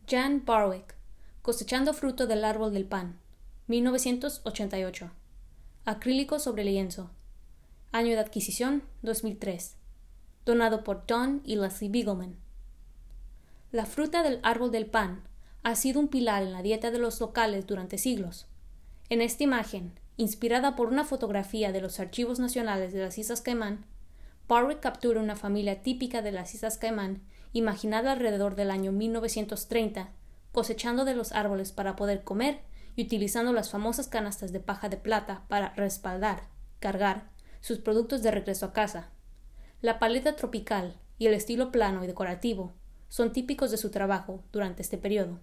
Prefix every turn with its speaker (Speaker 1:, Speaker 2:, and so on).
Speaker 1: Jan Barwick, Cosechando fruto del árbol del pan, 1988. Acrílico sobre lienzo. Año de adquisición, 2003. Donado por Don y Leslie Beagleman. La fruta del árbol del pan ha sido un pilar en la dieta de los locales durante siglos. En esta imagen, inspirada por una fotografía de los Archivos Nacionales de las Islas Caimán, Barwick captura una familia típica de las Islas Caimán, imaginada alrededor del año 1930, cosechando de los árboles para poder comer y utilizando las famosas canastas de paja de plata para cargar sus productos de regreso a casa. La paleta tropical y el estilo plano y decorativo son típicos de su trabajo durante este periodo.